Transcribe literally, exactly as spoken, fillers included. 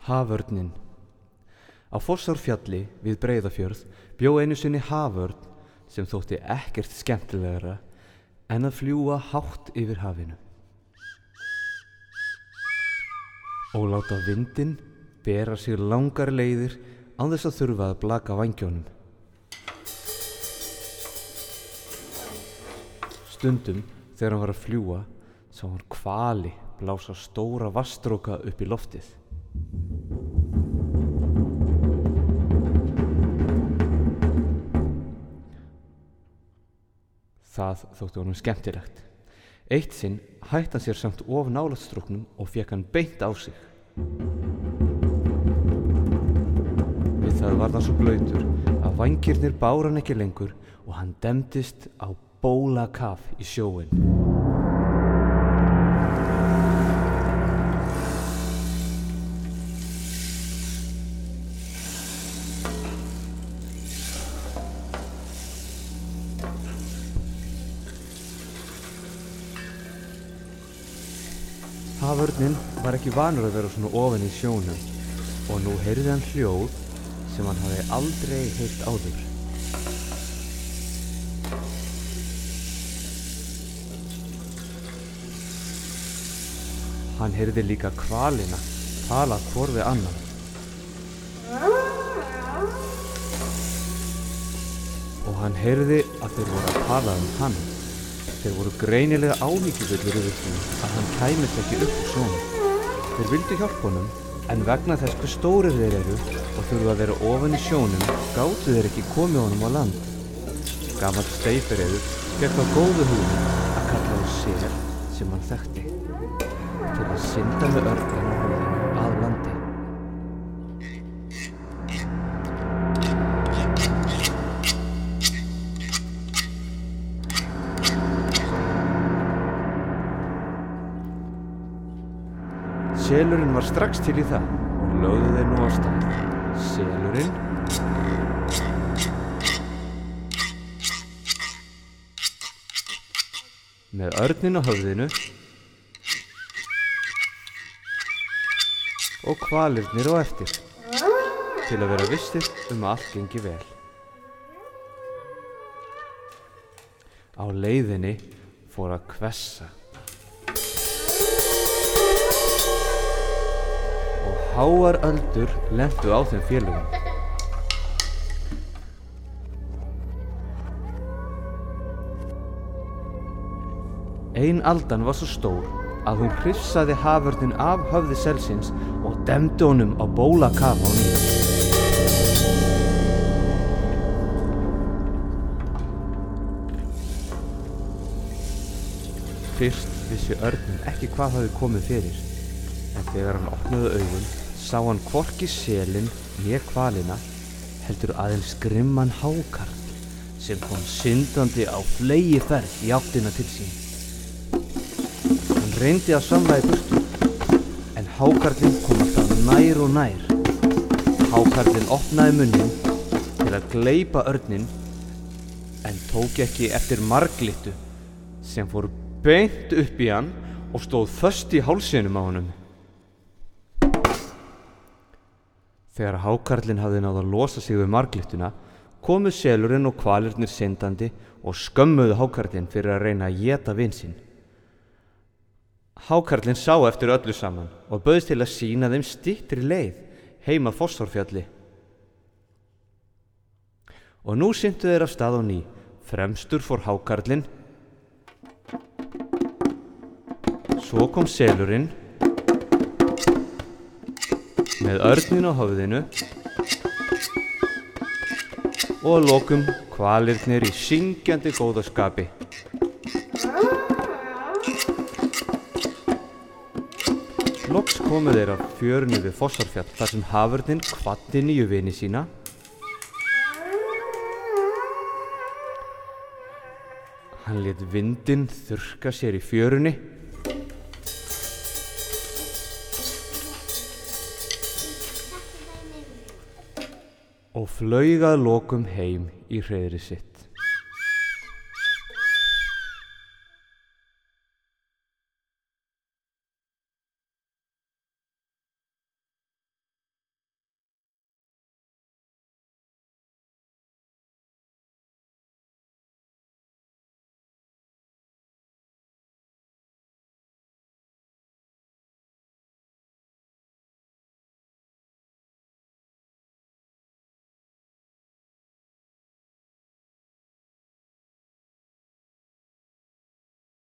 Haförninn. Á Fossárfjalli við Breiðafjörð bjó einu sinni haförn sem þótti ekkert skemmtilegra en að fljúga hátt yfir hafinu og láta vindinn bera sig langar leiðir án þess að þurfa að blaka vængjónum. Stundum þegar hann var að fljúga sá hann hvali blása stóra vatnsstróka upp í loftið. Það þótti honum skemmtilegt. Eitt sinn hætti hann sér samt of nálægt stróknum og fékk hann beint á sig. Við það varð hann svo blautur að vængirnir báru hann ekki lengur og hann demdist á bólakaf í sjóinn. Haförninn var ekki vanur að vera svona ofan í sjónum og nú heyrði hann hljóð sem hann hafði aldrei heyrt áður. Hann heyrði líka hvalina tala hvor við annan. Og hann heyrði að þeir voru að tala um hann. Þeir voru greinilega áhyggjufullir yfir því að hann kæmist ekki upp úr sjónum. Þeir vildu hjálpa honum, en vegna þess hve stórir þeir eru og þurfa að vera ofan í sjónum, gátu þeir ekki komið honum á land. Gamall steypireyður fékk þá góðu hugmynd að kalla á sel sem hann þekkti, til að synda með örninn á höfðinu að landi. Selurinn var strax til í það og lögðu þeir nú á stað. Selurinn með örninn á höfðinu og hvalirnir á eftir til að vera vissir um að allt gengi vel. Á leiðinni fór að hvessa háar öldur lentu á þeim félögum. Ein aldan var svo stór að hún hrifsaði haförninn af höfði selsins og demdi honum á bólakaf á ný. Fyrst vissi örninn ekki hvað hafði komið fyrir, en þegar hann opnaði augun sá hann hvorki selinn né hvalina, heldur aðeins grimman hákarl sem kom syndandi á fleygiferð í áttina til sín. Hann reyndi að svamla í burtu, en hákarlinn kom alltaf nær og nær. Hákarlinn opnaði munninn til að gleypa örninn, en tók ekki eftir marglittu sem fór beint upp í hann og stóð föst í hálsinum á honum. Þegar hákarlinn hafði náð að losa sig við marglittuna, komu selurinn og hvalirnir syndandi og skömmuðu hákarlinn fyrir að reyna að éta vin sinn. Hákarlinn sá eftir öllu saman og bauðst til að sýna þeim styttri leið heim að Fossárfjalli. Og nú syntu þeir af stað á ný. Fremstur fór hákarlinn, svo kom selurinn með örninn á höfðinu og að lokum hvalirnir í syngjandi góðaskapi. Loks komu þeir af fjörunni við Fossárfjall þar sem haförninn kvaddi nýju vini sína. Hann lét vindinn þurrka sér í fjörunni og flaug að lokum heim í hreiðrið sitt.